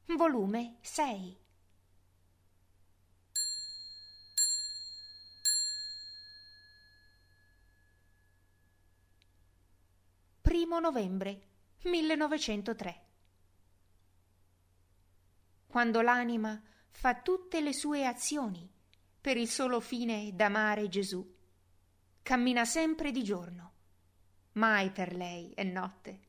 volume 6. Primo novembre 1903. Quando l'anima fa tutte le sue azioni per il solo fine d'amare Gesù, cammina sempre di giorno, mai per lei è notte.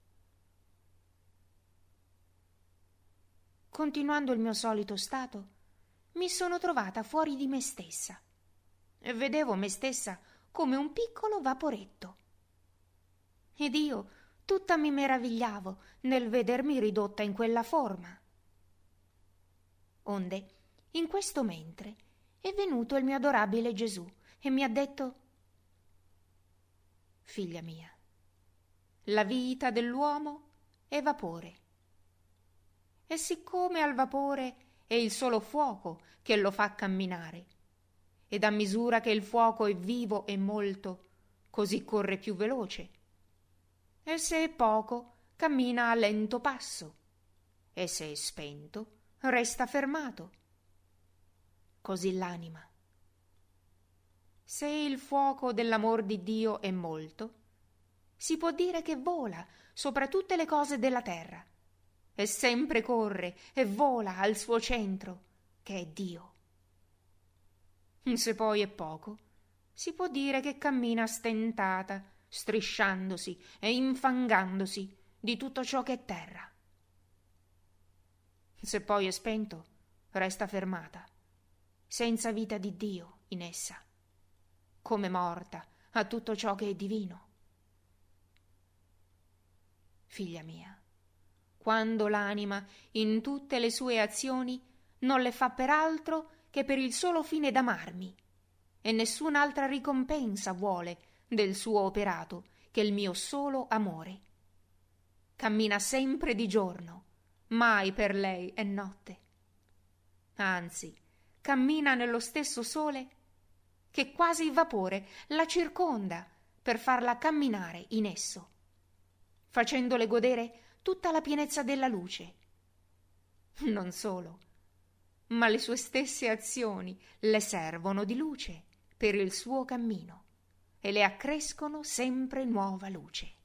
Continuando il mio solito stato, mi sono trovata fuori di me stessa e vedevo me stessa come un piccolo vaporetto. Ed io tutta mi meravigliavo nel vedermi ridotta in quella forma. Onde, in questo mentre, è venuto il mio adorabile Gesù e mi ha detto: «Figlia mia, la vita dell'uomo è vapore. E siccome al vapore è il solo fuoco che lo fa camminare, ed a misura che il fuoco è vivo e molto, così corre più veloce. E se è poco, cammina a lento passo, e se è spento, resta fermato. Così l'anima. Se il fuoco dell'amor di Dio è molto, si può dire che vola sopra tutte le cose della terra, e sempre corre e vola al suo centro, che è Dio. Se poi è poco, si può dire che cammina stentata, strisciandosi e infangandosi di tutto ciò che è terra. Se poi è spento, resta fermata, senza vita di Dio in essa, come morta a tutto ciò che è divino. Figlia mia, quando l'anima in tutte le sue azioni non le fa per altro che per il solo fine d'amarmi, e nessun'altra ricompensa vuole del suo operato che il mio solo amore, cammina sempre di giorno, mai per lei è notte. Anzi, cammina nello stesso sole che quasi il vapore la circonda per farla camminare in esso, facendole godere tutta la pienezza della luce. Non solo, ma le sue stesse azioni le servono di luce per il suo cammino e le accrescono sempre nuova luce.